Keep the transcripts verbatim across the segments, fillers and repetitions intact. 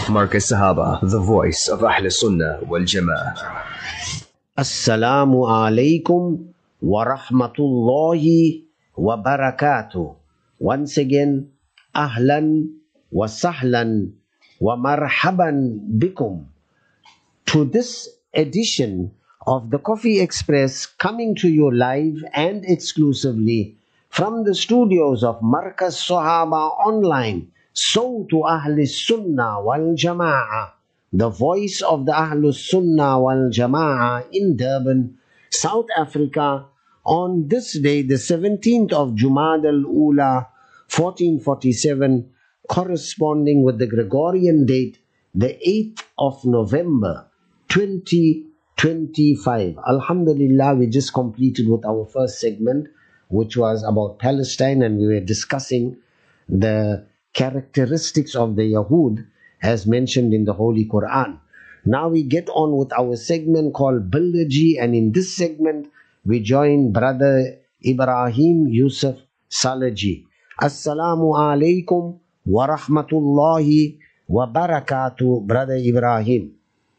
Markaz Sahaba, the voice of Ahl Sunnah wal Jama'ah. Assalamu alaikum wa rahmatullahi wa barakatuh. Once again, ahlan wa sahlan wa marhaban bikum to this edition of the Coffee Express, coming to you live and exclusively from the studios of Markaz Sahaba Online, Sawtu Ahli Sunnah wal Jama'ah, the voice of the Ahlus Sunnah wal Jama'ah in Durban, South Africa, on this day, the seventeenth of Jumad al-Ula, fourteen forty-seven, corresponding with the Gregorian date, the eighth of November, twenty twenty-five. Alhamdulillah, we just completed with our first segment, which was about Palestine, and we were discussing the characteristics of the Yahud as mentioned in the Holy Quran. Now we get on with our segment called Billaji, and in this segment we join Brother Ibrahim Yusuf Salaji. Assalamu alaikum wa rahmatullahi wa barakatuh, Brother Ibrahim.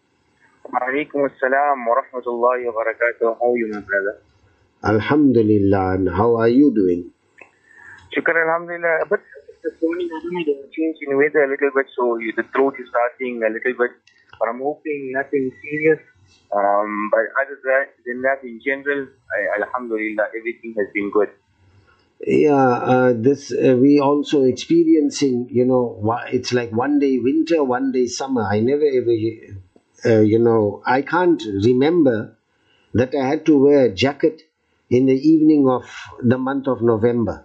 Alaikum assalam wa rahmatullahi wa barakatuh. How are you, my brother? Alhamdulillah. And how are you doing? Shukr, alhamdulillah. But this morning I don't know, the change in weather a little bit, so you, the throat is starting a little bit. But I'm hoping nothing serious. Um, but other than that, in general, I, alhamdulillah, everything has been good. Yeah, uh, this uh, we also experiencing, you know, it's like one day winter, one day summer. I never ever, uh, you know, I can't remember that I had to wear a jacket in the evening of the month of November.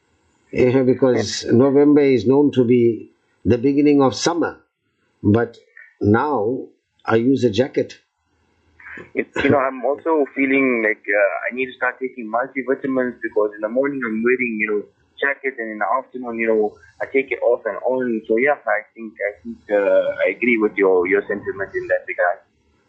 Uh, because November is known to be the beginning of summer. But now I use a jacket. It, you know, I'm also feeling like uh, I need to start taking multivitamins, because in the morning I'm wearing, you know, jacket, and in the afternoon, you know, I take it off and on. So yeah, I think I think uh, I agree with your your sentiment in that regard.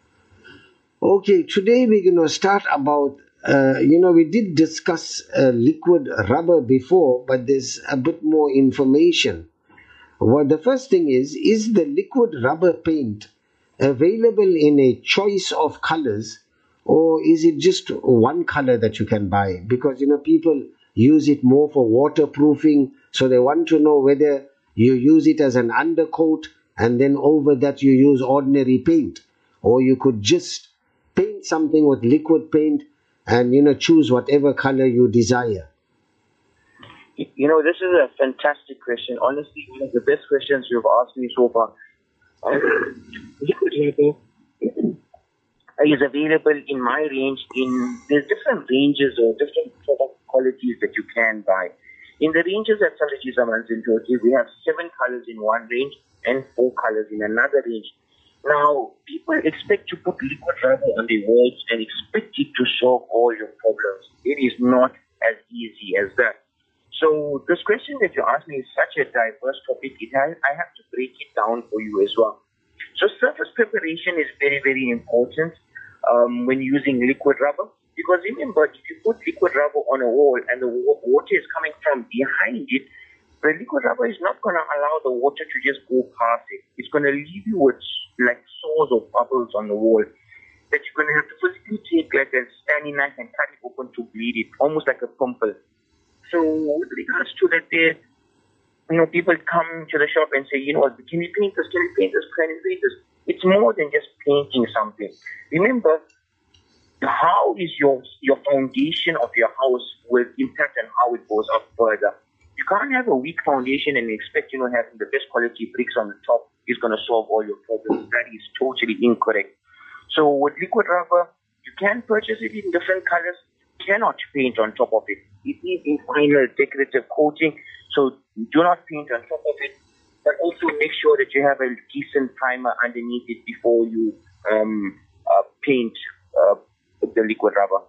Okay, today we're going to start about, uh, you know, we did discuss uh, liquid rubber before, but there's a bit more information. Well, the first thing is, is the liquid rubber paint available in a choice of colors, or is it just one color that you can buy? Because, you know, people use it more for waterproofing, so they want to know whether you use it as an undercoat and then over that you use ordinary paint, or you could just paint something with liquid paint and, you know, choose whatever color you desire. You know, this is a fantastic question. Honestly, one of the best questions you've asked me so far. Uh, liquid rubber is available in my range. In there's different ranges or different product qualities that you can buy. In the ranges that Salaji Zaman in Turkey, we have seven colors in one range and four colors in another range. Now, people expect to put liquid rubber on the walls and expect it to solve all your problems. It is not as easy as that. So this question that you asked me is such a diverse topic. It has, I have to break it down for you as well. So surface preparation is very, very important um, when using liquid rubber. Because remember, if you put liquid rubber on a wall and the water is coming from behind it, the liquid rubber is not going to allow the water to just go past it. It's going to leave you with like sores or bubbles on the wall that you're going to have to physically take like a Stanley knife and cut it open to bleed it, almost like a pimple. So with regards to that, there, you know, people come to the shop and say, you know, can we paint this, can we paint this, can we paint this? It's more than just painting something. Remember, how is your your foundation of your house will impact on how it goes up further. You can't have a weak foundation and expect, you know, having the best quality bricks on the top is going to solve all your problems. That is totally incorrect. So with liquid rubber, you can purchase it in different colors, cannot paint on top of it. It is in final decorative coating, so do not paint on top of it, but also make sure that you have a decent primer underneath it before you um, uh, paint uh, the liquid rubber.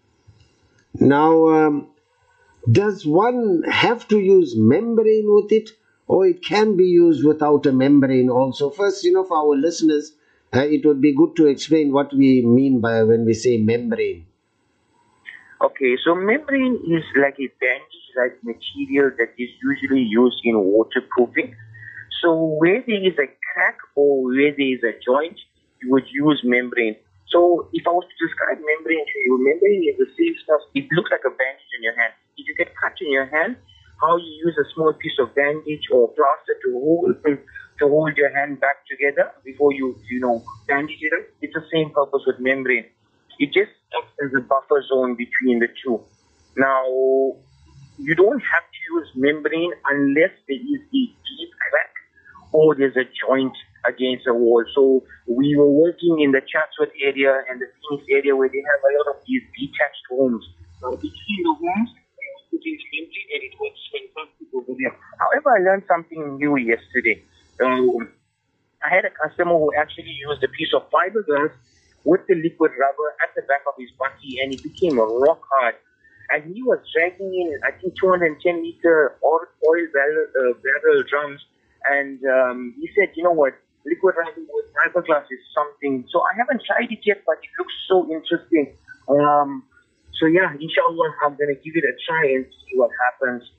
Now, um, does one have to use membrane with it, or it can be used without a membrane also? First, you know, for our listeners, uh, it would be good to explain what we mean by when we say membrane. Okay, so membrane is like a bandage-like material that is usually used in waterproofing. So where there is a crack or where there is a joint, you would use membrane. So if I was to describe membrane to you, membrane is the same stuff. It looks like a bandage in your hand. If you get cut in your hand, how you use a small piece of bandage or plaster to hold to hold your hand back together before you you know bandage it up. It's the same purpose with membrane. It just acts as a buffer zone between the two. Now, you don't have to use membrane unless there is a deep crack or there's a joint against a wall. So we were working in the Chatsworth area and the Phoenix area where they have a lot of these detached homes. So between the homes, it is empty and it works fantastic over there. However, I learned something new yesterday. Um, I had a customer who actually used a piece of fiberglass with the liquid rubber at the back of his buggy, and it became rock hard. And he was dragging in, I think, two hundred ten liter oil barrel, uh, barrel drums. And um, he said, you know what, liquid rubber with fiberglass is something. So I haven't tried it yet, but it looks so interesting. Um, so yeah, inshallah, I'm going to give it a try and see what happens.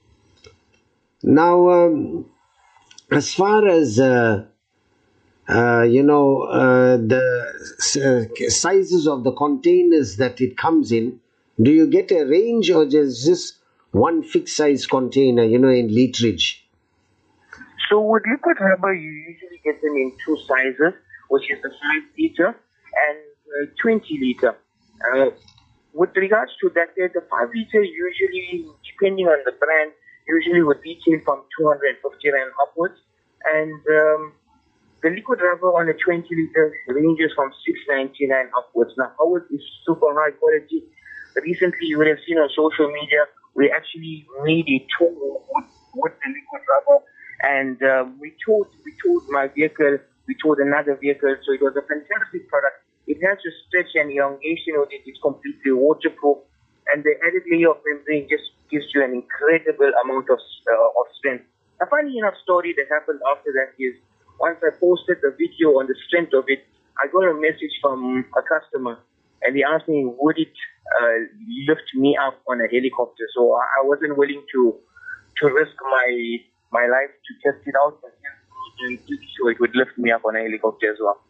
Now, um, as far as uh, uh, you know, uh, the uh, sizes of the containers that it comes in, do you get a range or just this one fixed size container, you know, in literage? So with liquid rubber, you usually get them in two sizes, which is the five liter and uh, twenty liter. Uh, with regards to that, the five liter usually, depending on the brand, usually would retail from two hundred fifty rand upwards. And um, the liquid rubber on a twenty liter ranges from six ninety-nine upwards. Now, ours is super high quality. Recently, you would have seen on social media, we actually made a tool with, with the liquid rubber. And uh, we towed, we towed my vehicle, we towed another vehicle, so it was a fantastic product. It has a stretch and elongation with it, it's completely waterproof, and the added layer of membrane just gives you an incredible amount of uh, of strength. A funny enough story that happened after that is, once I posted the video on the strength of it, I got a message from a customer, and they asked me, would it uh, lift me up on a helicopter? So I, I wasn't willing to to risk my my life to test it out, but I'm pretty sure it would lift me up on a helicopter as well.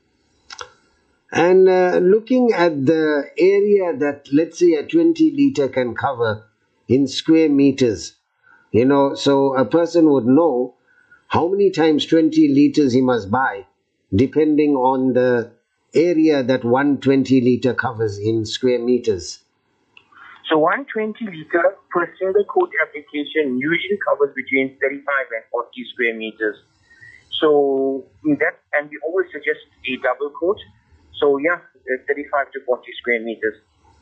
And uh, looking at the area that, let's say, a twenty liter can cover in square meters, you know, so a person would know how many times twenty liters he must buy, depending on the area that one twenty liter covers in square meters. So one twenty liter per single coat application usually covers between thirty-five and forty square meters. So that, and we always suggest a double coat. So yeah, thirty-five to forty square meters.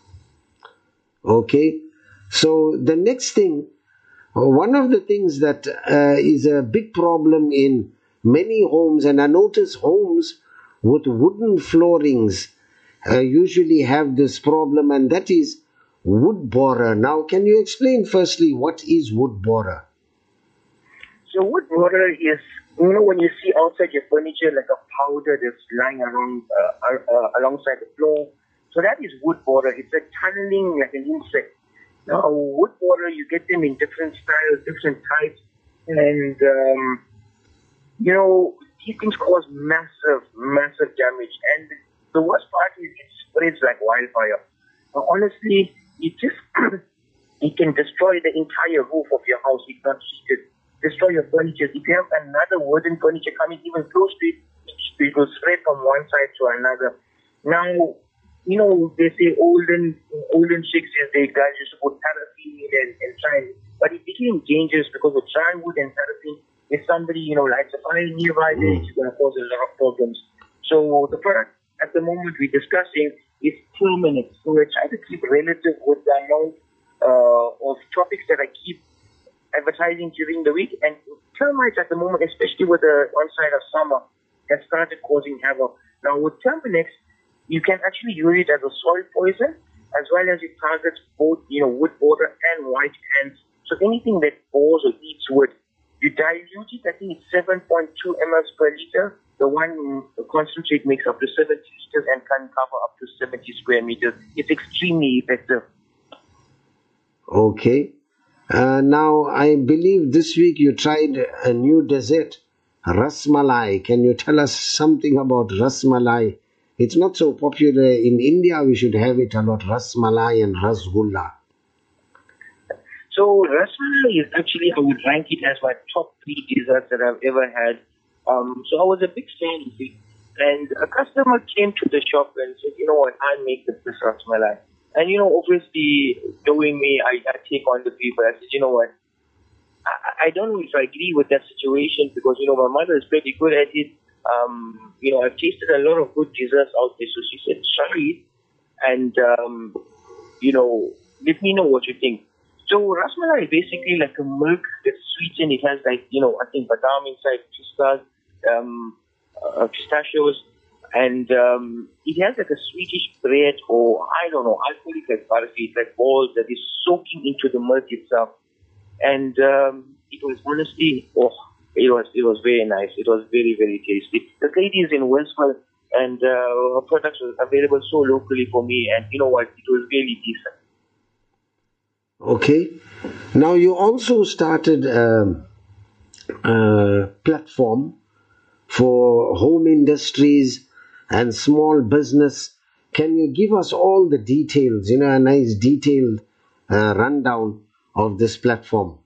Okay. So the next thing, one of the things that uh, is a big problem in many homes, and I notice homes with wooden floorings uh, usually have this problem, and that is wood borer. Now, can you explain firstly what is wood borer? So wood borer is, you know, when you see outside your furniture like a powder that's lying around uh, uh, alongside the floor. So that is wood borer. It's a tunneling like an insect. Now, wood borer, you get them in different styles, different types, and um, you know, these things cause massive, massive damage. And the worst part is it spreads like wildfire. Now, honestly, it just it can destroy the entire roof of your house if not treated. Destroy your furniture. If you have another wooden furniture coming even close to it, it will spread from one side to another. Now, you know, they say olden olden sixties, they guys used to put paraffin and, and try, but it became dangerous because with dry wood and paraffin, if somebody, you know, lights a fire nearby, then it's going to cause a lot of problems. So the product at the moment we're discussing is Terminix. So we're trying to keep relative with the amount uh, of topics that I keep advertising during the week. And termites at the moment, especially with the onset of summer, have started causing havoc. Now with Terminix, you can actually use it as a soil poison, as well as it targets both, you know, wood borer and white ants. So anything that bores or eats wood, you dilute it. I think it's seven point two milliliters per liter. The one the concentrate makes up to seventy liters and can cover up to seventy square meters. It's extremely effective. Okay. Uh, now, I believe this week you tried a new dessert. Rasmalai. Can you tell us something about Rasmalai? It's not so popular in India. We should have it a lot. Rasmalai and Rasgulla. So Rasmalai is actually, I would rank it as my top three desserts that I've ever had. Um, so I was a big fan of it. And a customer came to the shop and said, you know what, I make the best Rasmalai. And, you know, obviously, knowing me, I, I take on the people. I said, you know what, I, I don't know if I agree with that situation because, you know, my mother is pretty good at it. Um, you know, I've tasted a lot of good desserts out there. So she said, try it. And, um, you know, let me know what you think. So Rasmalai is basically like a milk that's sweetened. It has like, you know, I think badam inside, pistas, um, uh, pistachios. And um, it has like a sweetish bread, or I don't know, I call it like barfi, like balls that is soaking into the milk itself. And um, it was honestly, oh, it was it was very nice. It was very, very tasty. The lady is in Wellsville, and uh, her products were available so locally for me. And you know what? It was really decent. Okay. Now you also started a, a platform for home industries and small business. Can you give us all the details, you know, a nice detailed uh, rundown of this platform?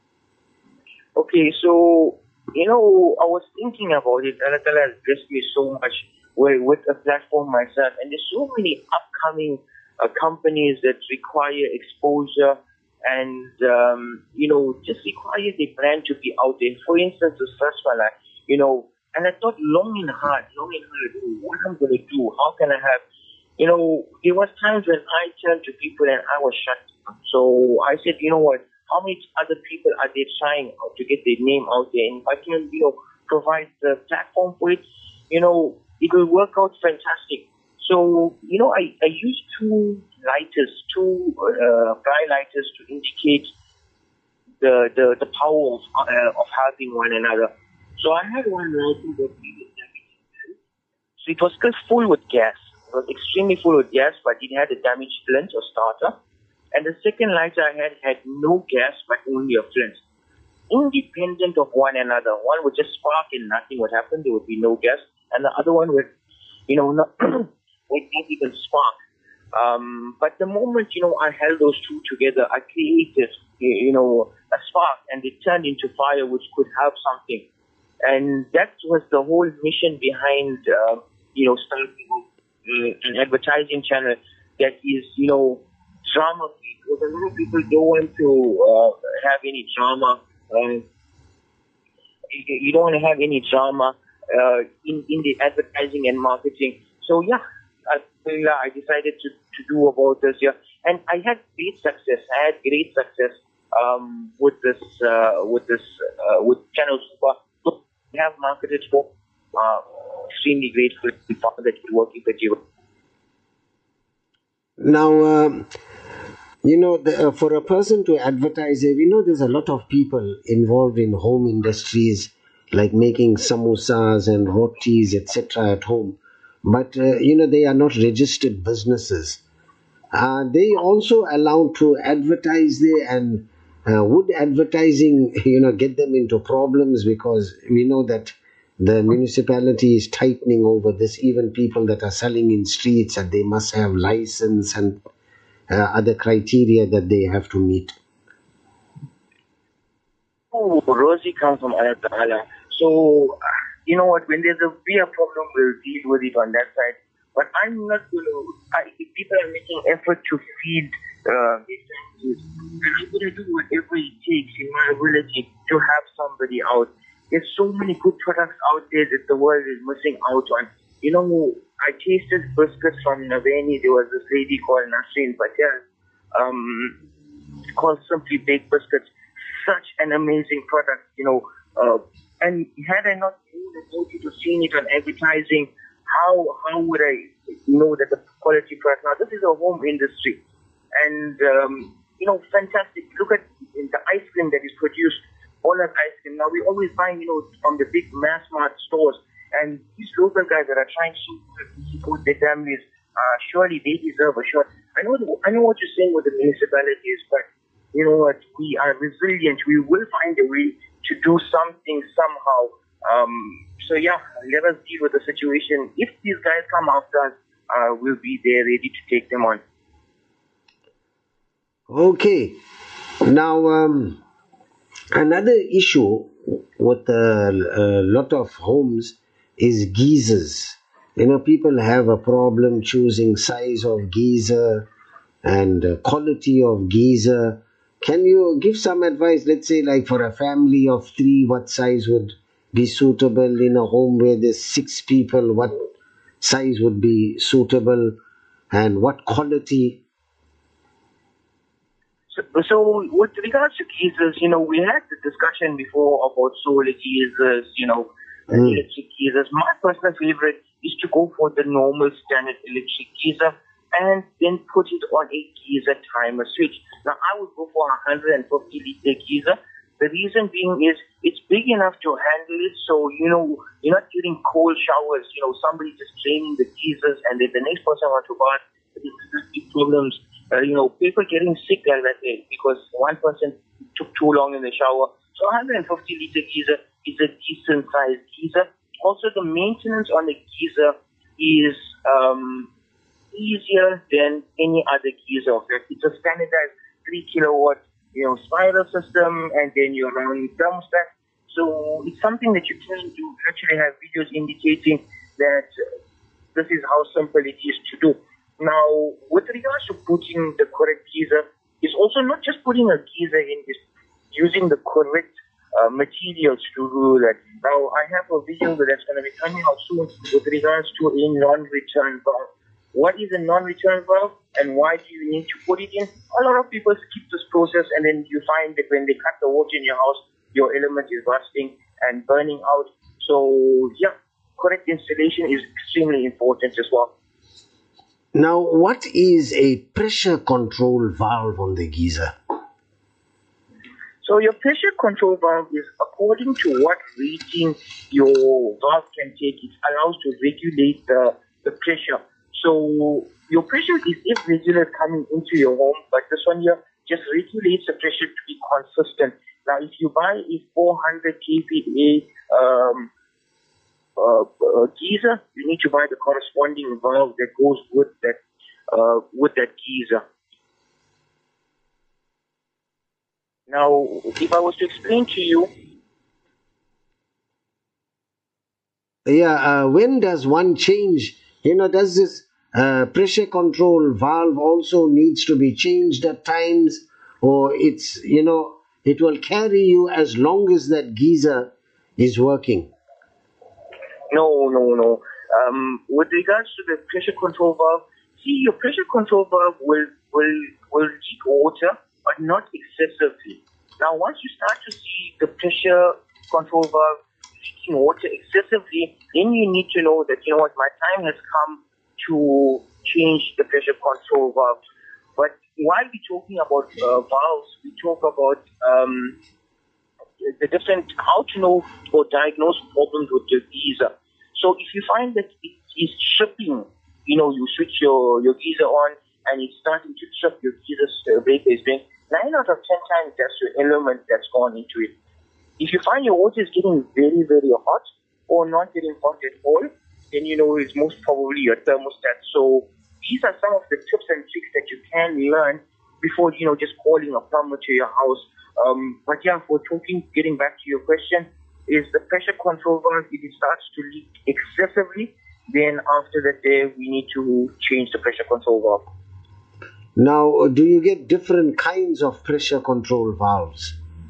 Okay, so, you know, I was thinking about it. Allah Ta'ala has blessed me so much with, with a platform myself. And there's so many upcoming uh, companies that require exposure and, um, you know, just require the brand to be out there. For instance, the Rasmalai, you know, and I thought long and hard, long and hard, what I'm going to do, how can I have, you know, there was times when I turned to people and I was shut up. So I said, you know what, how many other people are they trying to get their name out there? And if I can, you know, provide the platform for it, you know, it will work out fantastic. So, you know, I, I used two lighters, two uh, bright lighters to indicate the, the, the power of, uh, of helping one another. So I had one lighter that needed damaged. So it was still full with gas. It was extremely full with gas, but it had a damaged flint or starter. And the second lighter I had had no gas, but only a flint. Independent of one another. One would just spark and nothing would happen. There would be no gas. And the other one would, you know, not, would not even spark. Um, but the moment, you know, I held those two together, I created, you know, a spark, and it turned into fire, which could help something. And that was the whole mission behind, uh, you know, starting uh, an advertising channel that is, you know, drama-free. Because a lot of people don't want to uh, have any drama. Um, you don't want to have any drama uh, in, in the advertising and marketing. So, yeah, I, I decided to, to do about this, yeah. And I had great success. I had great success um, with this, uh, with this, uh, with Channel Super. We have marketed for uh, extremely grateful that you're working with you. Now, um, you know, the, uh, for a person to advertise, we know there's a lot of people involved in home industries, like making samosas and rotis, et cetera at home. But, uh, you know, they are not registered businesses. Are they also allowed to advertise there, and uh, would advertising, you know, get them into problems? Because we know that the municipality is tightening over this. Even people that are selling in streets, that they must have license and uh, other criteria that they have to meet. Oh, Rosie comes from Allah Ta'ala. So, you know what, when there's a beer problem, we'll deal with it on that side. But I'm not going to, I, if people are making effort to feed uh, their families, and I'm going to do whatever it takes in my ability to have somebody out. There's so many good products out there that the world is missing out on. You know, I tasted biscuits from Navani. There was this lady called Nasreen Patel, um, called Simply Baked Biscuits. Such an amazing product, you know. Uh, and had I not known about it or seen it on advertising, how how would I know that the quality product? Now, this is a home industry. And, um, you know, fantastic. Look at the ice cream that is produced, all that ice cream. Now, we always buy, you know, from the big mass mart stores. And these local guys that are trying so hard to support their families, uh, surely they deserve a shot. I know, I know what you're saying with the municipalities, but you know what? We are resilient. We will find a way to do something somehow Um, so yeah, let us deal with the situation. If these guys come after us, uh, we'll be there ready to take them on. Okay. Now, um, another issue with a, a lot of homes is geysers. You know, people have a problem choosing size of geyser and uh, quality of geyser. Can you give some advice, let's say like for a family of three, what size would be suitable in a home where there's six people, what size would be suitable and what quality? So, so with regards to geysers, you know, we had the discussion before about solar geysers, you know, Mm. electric geysers. My personal favorite is to go for the normal standard electric geyser and then put it on a geyser timer switch. Now, I would go for a one hundred fifty litre geyser. The reason being is it's big enough to handle it, so, you know, you're not getting cold showers, you know, somebody just draining the geysers and then the next person wants to bath. There's big problems. Uh, you know, people getting sick like that day because one person took too long in the shower. So one hundred fifty litre geyser is a decent sized geyser. Also, the maintenance on the geyser is um, easier than any other geyser. It's a standardized three kilowatt, you know, spiral system, and then your round thermostat. So it's something that you can do. Actually, have videos indicating that this is how simple it is to do. Now, with regards to putting the correct geyser, it's also not just putting a geyser in, it's using the correct uh, materials to do that. Now, I have a video that's going to be coming out soon with regards to a non-return valve. What is a non-return valve and why do you need to put it in? A lot of people skip this process and then you find that when they cut the water in your house, your element is rusting and burning out. So, yeah, correct installation is extremely important as well. Now, what is a pressure control valve on the geyser? So your pressure control valve is according to what rating your valve can take. It allows to regulate the, the pressure. So your pressure is irregular coming into your home, but this one here just regulates the pressure to be consistent. Now, if you buy a four hundred k V A um, Uh, uh, geyser, you need to buy the corresponding valve that goes with that uh, with that geyser. Now, if I was to explain to you, Yeah, uh, when does one change? You know, does this uh, pressure control valve also needs to be changed at times, or it's, you know, it will carry you as long as that geyser is working? no, no, no. Um, with regards to the pressure control valve, see, your pressure control valve will will will leak water, but not excessively. Now, once you start to see the pressure control valve leaking water excessively, then you need to know that, you know what, my time has come to change the pressure control valve. But while we're talking about uh, valves, we talk about um, the different, how to know or diagnose problems with your geyser. So if you find that it is tripping, you know, you switch your, your geyser on and it's starting to trip, your geyser's uh, breaker is being, nine out of ten times that's your element that's gone into it. If you find your water is getting very, very hot or not getting hot at all, then you know it's most probably your thermostat. So these are some of the tips and tricks that you can learn before, you know, just calling a plumber to your house. Um, but yeah, for talking, getting back to your question, is the pressure control valve, if it starts to leak excessively, then after that day, we need to change the pressure control valve. Now, do you get different kinds of pressure control valves?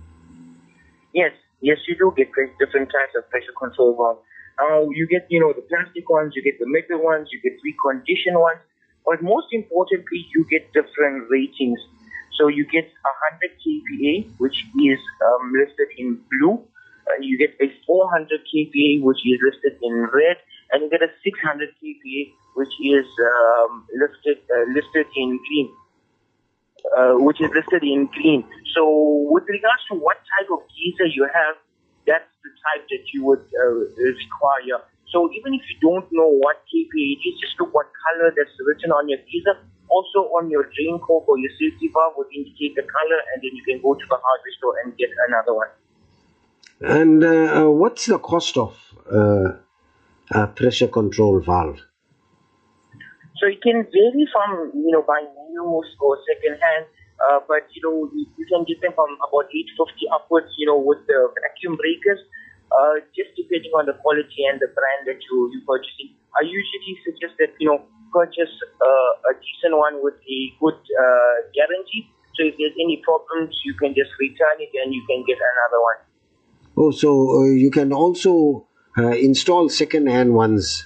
Yes, yes, you do get different types of pressure control valve. Uh, you get, you know, the plastic ones, you get the metal ones, you get reconditioned ones, but most importantly, you get different ratings. So you get one hundred k V A, which is um, listed in blue. Uh, you get a four hundred k V A, which is listed in red, and you get a six hundred k V A, which is um, listed uh, listed in green. Uh, which is listed in green. So with regards to what type of geyser you have, that's the type that you would uh, require. So even if you don't know what k V A it is, just look what color that's written on your geyser. Also on your drain cope or your safety valve would indicate the color, and then you can go to the hardware store and get another one. And uh, uh, what's the cost of uh, a pressure control valve? So it can vary from, you know, buying new or second hand, uh, but, you know, you, you can get them from about eight fifty upwards, you know, with the vacuum breakers, uh, just depending on the quality and the brand that you, you're purchasing. I usually suggest that, you know, purchase uh, a decent one with a good uh, guarantee. So if there's any problems, you can just return it and you can get another one. Oh, so uh, you can also uh, install second-hand ones.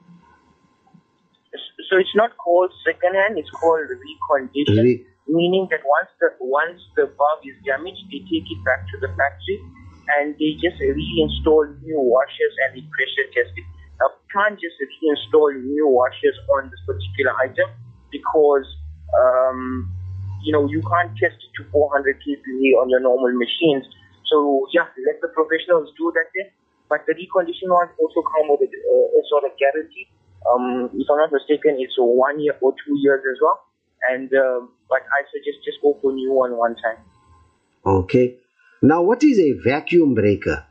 So it's not called second-hand; it's called recondition, Re- meaning that once the once the valve is damaged, they take it back to the factory and they just reinstall new washers and they pressure test it. Now, you can't just reinstall new washers on this particular item because um, you know you can't test it to four hundred K P A on your normal machines. So yeah, let the professionals do that then. But the reconditioned ones also come with a, a sort of guarantee. Um, if I'm not mistaken, it's one year or two years as well. And uh, but I suggest just go for new one one time. Okay. Now, what is a vacuum breaker?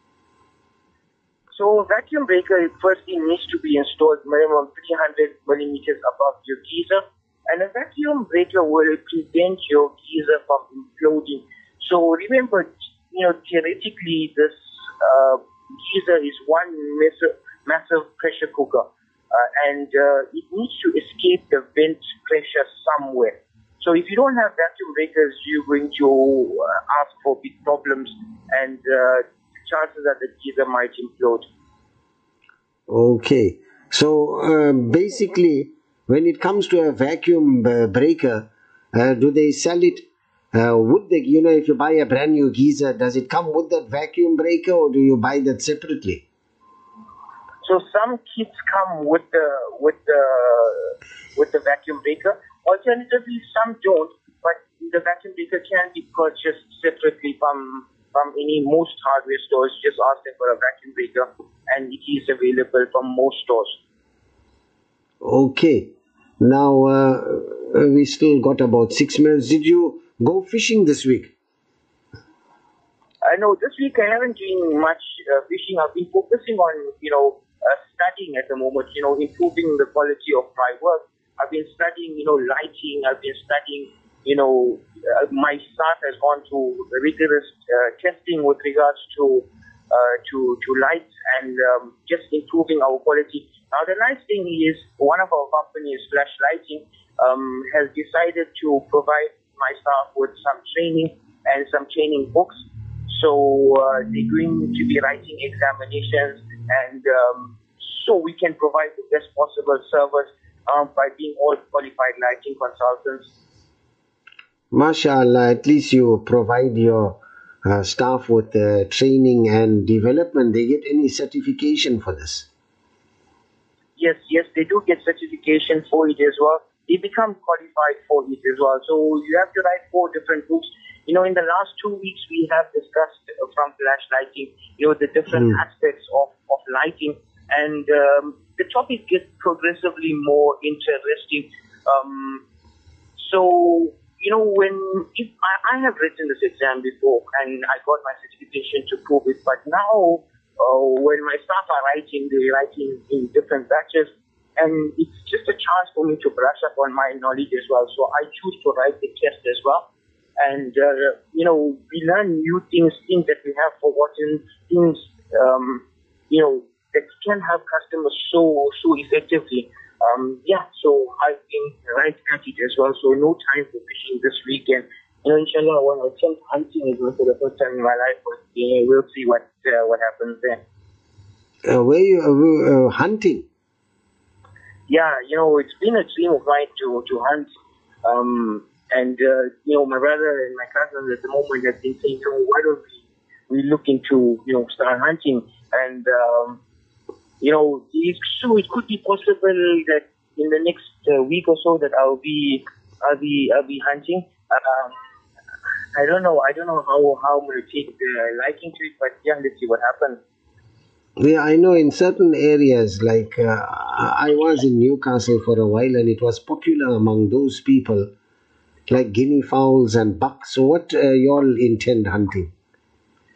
So a vacuum breaker firstly needs to be installed minimum three hundred millimeters above your geyser, and a vacuum breaker will prevent your geyser from imploding. So remember, you know, theoretically, this uh, geyser is one massive, massive pressure cooker, uh, and uh, it needs to escape the vent pressure somewhere. So if you don't have vacuum breakers, you're going to uh, ask for big problems, and uh, the chances that the geyser might implode. Okay. So uh, basically, when it comes to a vacuum uh, breaker, uh, do they sell it? Uh, would they, you know, if you buy a brand new geyser, does it come with that vacuum breaker or do you buy that separately? So some kits come with the with the with the vacuum breaker. Alternatively, some don't. But the vacuum breaker can be purchased separately from from any most hardware stores. Just ask them for a vacuum breaker, and it is available from most stores. Okay. Now uh, we still got about six minutes. Did you go fishing this week? I know this week I haven't been much uh, fishing. I've been focusing on, you know, uh, studying at the moment, you know, improving the quality of my work. I've been studying, you know, lighting. I've been studying, you know, uh, my staff has gone through rigorous uh, testing with regards to uh, to to lights and um, just improving our quality. Now, the nice thing is one of our companies, Flash Lighting, um, has decided to provide my staff with some training and some training books. So uh, they're going to be writing examinations, and um, so we can provide the best possible service um, by being all qualified lighting consultants. MashaAllah, at least you provide your uh, staff with uh, training and development. They get any certification for this? Yes, yes, they do get certification for it as well. They become qualified for it as well. So you have to write four different books. You know, in the last two weeks, we have discussed uh, from Flash Lighting, you know, the different mm. aspects of, of lighting. And um, the topic gets progressively more interesting. Um, so, you know, when if I, I have written this exam before and I got my certification to prove it, but now uh, when my staff are writing, they're writing in different batches. And it's just a chance for me to brush up on my knowledge as well. So I choose to write the test as well. And, uh, you know, we learn new things, things that we have forgotten, things, um, you know, that can help customers so, so effectively. Um, yeah, so I've been right at it as well. So no time for fishing this weekend. You know, inshallah, when I attempt hunting as well for the first time in my life, but, yeah, we'll see what uh, what happens there. Uh, where you uh, uh, hunting? Yeah, you know, it's been a dream of mine to, to hunt. Um, and, uh, you know, my brother and my cousins at the moment have been saying, so why don't we, we look into, you know, start hunting? And, um, you know, it, so it could be possible that in the next uh, week or so that I'll be, I'll be, I'll be hunting. Um, I don't know. I don't know how, how I'm going to take the liking to it, but yeah, let's see what happens. Yeah, I know in certain areas, like uh, I was in Newcastle for a while and it was popular among those people, like guinea fowls and bucks. So what uh, you all intend hunting?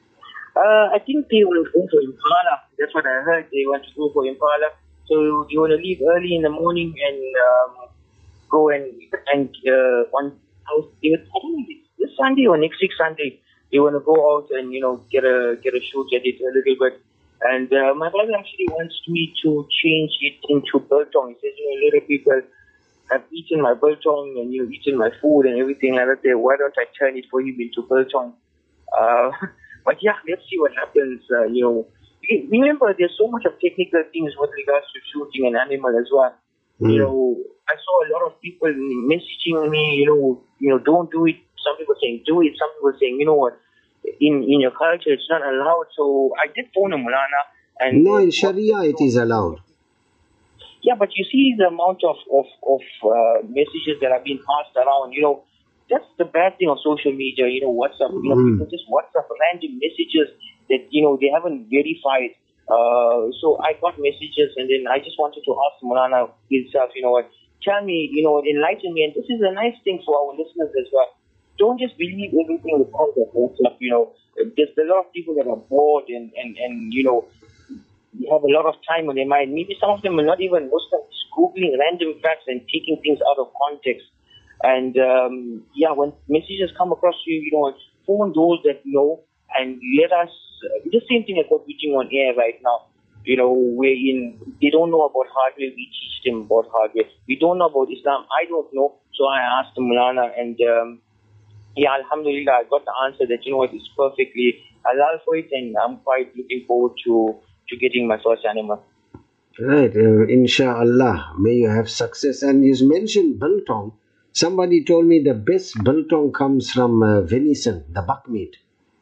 Uh, I think they want to go for Impala. That's what I heard. They want to go for Impala. So you want to leave early in the morning and um, go and and uh, one house. I don't know if it's this Sunday or next week Sunday. They want to go out and you know get a get a shoot at it a little bit. And uh, my brother actually wants me to change it into biltong. He says, you know, a lot of people have eaten my biltong and you know eaten my food and everything like that. Why don't I turn it for him into biltong? Uh, but yeah, let's see what happens. Uh, you know. Remember, there's so much of technical things with regards to shooting an animal as well. Mm. You know, I saw a lot of people messaging me, you know, you know, don't do it. Some people saying do it. Some people saying, you know what, in in your culture it's not allowed. So I did phone a Mulana. And no, in Sharia it is allowed. Yeah, but you see the amount of of of uh, messages that are being passed around. You know, that's the bad thing of social media. You know, WhatsApp. You know, mm. people just WhatsApp random messages that, you know, they haven't verified. Uh, so I got messages and then I just wanted to ask Mulana himself, you know what, tell me, you know, enlighten me. And this is a nice thing for our listeners as well. Don't just believe everything that comes on WhatsApp, you know. There's a lot of people that are bored and, and, and you know, they have a lot of time on their mind. Maybe some of them are not even Muslims, Googling random facts and taking things out of context. And, um, yeah, when messages come across you, you know, phone those that know and let us, uh, the same thing as what we're doing on air right now. You know, we're in, they don't know about hardware, we teach them about hardware. We don't know about Islam, I don't know. So I asked the Mulana and, um, yeah, alhamdulillah, I got the answer that, you know what, it's perfectly halal for it and I'm quite looking forward to, to getting my first animal. Right, uh, inshallah, may you have success. And you mentioned biltong. Somebody told me the best biltong comes from uh, venison, the buck meat.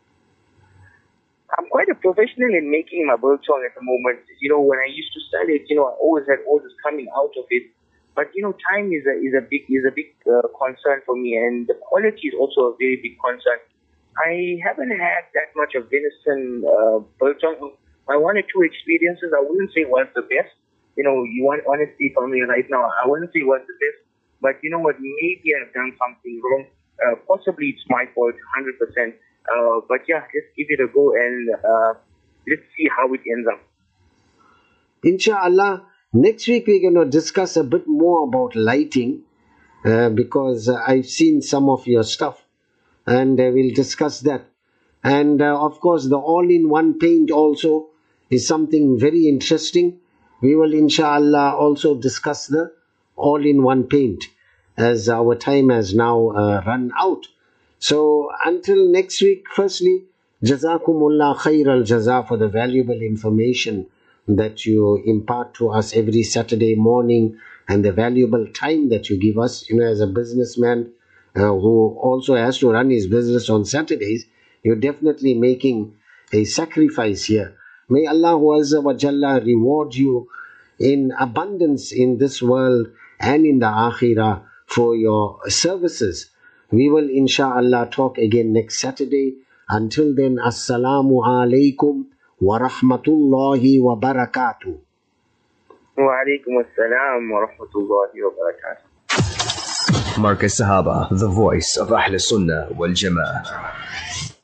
I'm quite a professional in making my biltong at the moment. You know, when I used to sell it, you know, I always had orders coming out of it. But, you know, time is a, is a big, is a big uh, concern for me. And the quality is also a very big concern. I haven't had that much of venison uh, biltong. My one or two experiences, I wouldn't say was the best. You know, you want honesty from me right now. I wouldn't say was the best. But you know what, maybe I've done something wrong. Uh, possibly it's my fault, one hundred percent. Uh, but yeah, let's give it a go and uh, let's see how it ends up. Inshallah, next week we're going to discuss a bit more about lighting uh, because uh, I've seen some of your stuff and uh, we'll discuss that. And uh, of course, the all-in-one paint also is something very interesting. We will inshallah also discuss the all-in-one paint as our time has now uh, run out. So until next week, firstly, Jazakumullah khair al-jaza for the valuable information that you impart to us every Saturday morning and the valuable time that you give us. You know, as a businessman uh, who also has to run his business on Saturdays, you're definitely making a sacrifice here. May Allah Azza wa Jalla reward you in abundance in this world and in the Akhirah for your services. We will inshallah talk again next Saturday. Until then, Assalamu alaikum wa rahmatullahi wa barakatuh. Wa alaikum assalam wa rahmatullahi wa barakatuh. Marcus Sahaba, the voice of Ahl Sunnah wal Jama'ah.